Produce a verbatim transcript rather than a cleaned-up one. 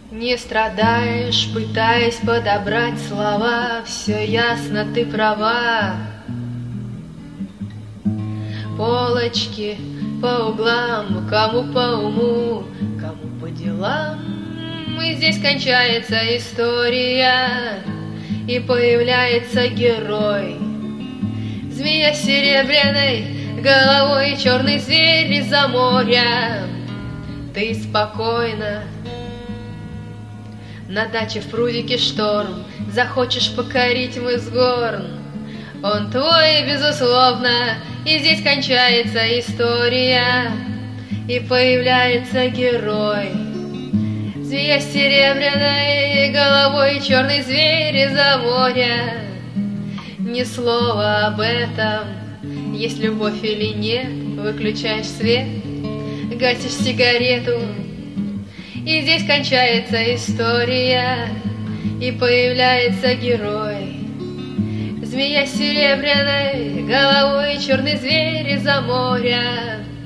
Не страдаешь, пытаясь подобрать слова, все ясно, ты права. Полочки по углам, кому по уму, кому по делам. И здесь кончается история, и появляется герой. Змея с серебряной головой и черный зверь из-за моря. Ты спокойно на даче в прудике шторм, захочешь покорить мыс Горн. Он твой, безусловно, и здесь кончается история, и появляется герой. Змея с серебряной головой, черный зверь из-за моря. Ни слова об этом, есть любовь или нет. Выключаешь свет, гасишь сигарету, и здесь кончается история, и появляется герой. Змея с серебряной головой, черный зверь из-за моря.